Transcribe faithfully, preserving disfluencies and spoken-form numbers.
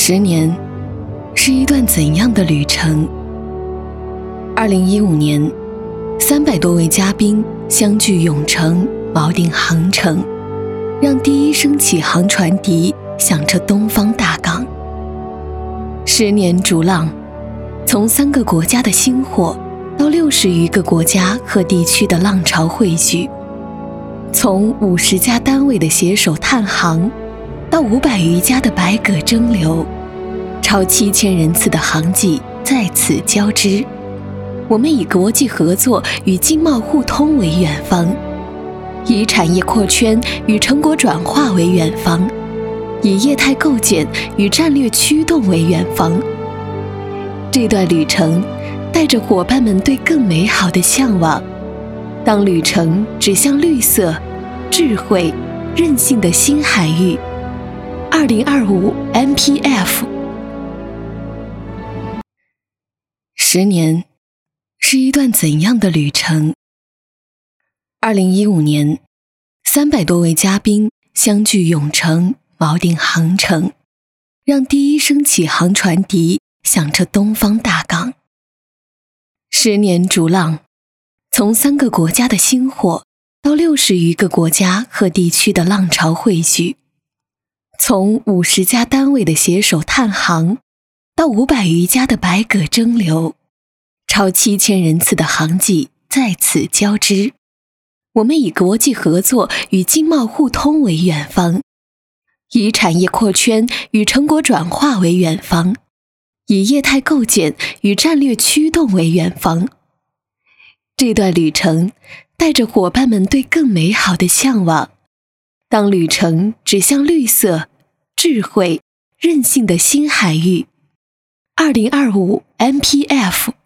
十年是一段怎样的旅程？二零一五年，三百多位嘉宾相聚永城锚定航程，让第一声起航船笛响彻东方大港。十年逐浪，从三个国家的星火到六十余个国家和地区的浪潮汇聚，从五十家单位的携手探航到五百余家的百舸争流，超七千人次的航迹在此交织。我们以国际合作与经贸互通为远方，以产业扩圈与成果转化为远方，以业态构建与战略驱动为远方。这段旅程带着伙伴们对更美好的向往，当旅程指向绿色、智慧、韧性的新海域。二零二五 M P F。 十年是一段怎样的旅程？二零一五年，三百多位嘉宾相聚永城锚定航程，让第一声起航船笛响彻东方大港。十年逐浪，从三个国家的星火到六十余个国家和地区的浪潮汇聚，从五十家单位的携手探航到五百余家的百舸争流，超七千人次的航迹在此交织。我们以国际合作与经贸互通为远方，以产业扩圈与成果转化为远方，以业态构建与战略驱动为远方。这段旅程带着伙伴们对更美好的向往，当旅程指向绿色、智慧、韧性的新海域。二零二五 M P F。